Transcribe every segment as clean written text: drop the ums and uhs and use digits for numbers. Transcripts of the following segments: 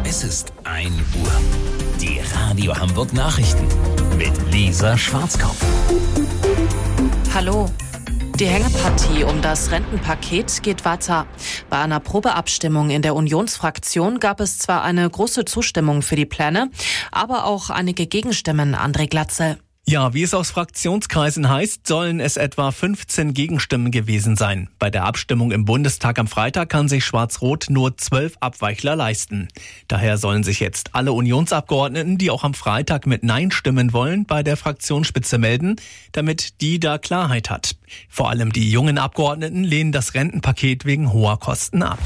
Es ist 1 Uhr. Die Radio Hamburg Nachrichten mit Lisa Schwarzkopf. Hallo. Die Hängepartie um das Rentenpaket geht weiter. Bei einer Probeabstimmung in der Unionsfraktion gab es zwar eine große Zustimmung für die Pläne, aber auch einige Gegenstimmen, André Glatzel. Ja, wie es aus Fraktionskreisen heißt, sollen es etwa 15 Gegenstimmen gewesen sein. Bei der Abstimmung im Bundestag am Freitag kann sich Schwarz-Rot nur 12 Abweichler leisten. Daher sollen sich jetzt alle Unionsabgeordneten, die auch am Freitag mit Nein stimmen wollen, bei der Fraktionsspitze melden, damit die da Klarheit hat. Vor allem die jungen Abgeordneten lehnen das Rentenpaket wegen hoher Kosten ab.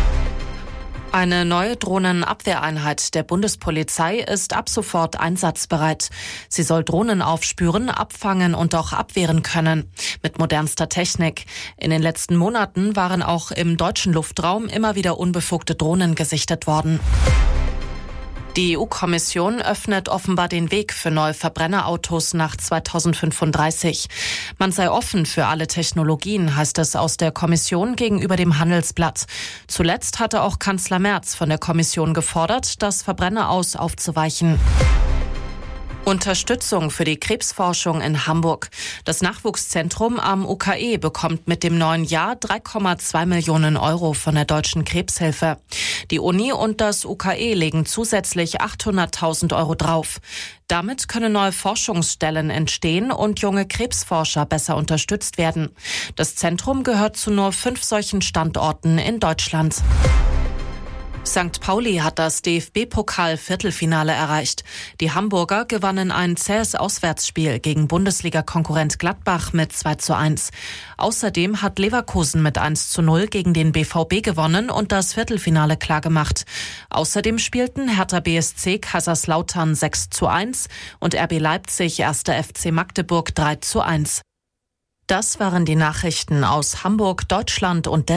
Eine neue Drohnenabwehreinheit der Bundespolizei ist ab sofort einsatzbereit. Sie soll Drohnen aufspüren, abfangen und auch abwehren können. Mit modernster Technik. In den letzten Monaten waren auch im deutschen Luftraum immer wieder unbefugte Drohnen gesichtet worden. Die EU-Kommission öffnet offenbar den Weg für neue Verbrennerautos nach 2035. Man sei offen für alle Technologien, heißt es aus der Kommission gegenüber dem Handelsblatt. Zuletzt hatte auch Kanzler Merz von der Kommission gefordert, das Verbrenner-Aus aufzuweichen. Unterstützung für die Krebsforschung in Hamburg. Das Nachwuchszentrum am UKE bekommt mit dem neuen Jahr 3,2 Millionen Euro von der Deutschen Krebshilfe. Die Uni und das UKE legen zusätzlich 800.000 Euro drauf. Damit können neue Forschungsstellen entstehen und junge Krebsforscher besser unterstützt werden. Das Zentrum gehört zu nur 5 solchen Standorten in Deutschland. St. Pauli hat das DFB-Pokal-Viertelfinale erreicht. Die Hamburger gewannen ein zähes Auswärtsspiel gegen Bundesliga-Konkurrent Gladbach mit 2:1. Außerdem hat Leverkusen mit 1:0 gegen den BVB gewonnen und das Viertelfinale klargemacht. Außerdem spielten Hertha BSC Kaiserslautern 6:1 und RB Leipzig 1. FC Magdeburg 3:1. Das waren die Nachrichten aus Hamburg, Deutschland und der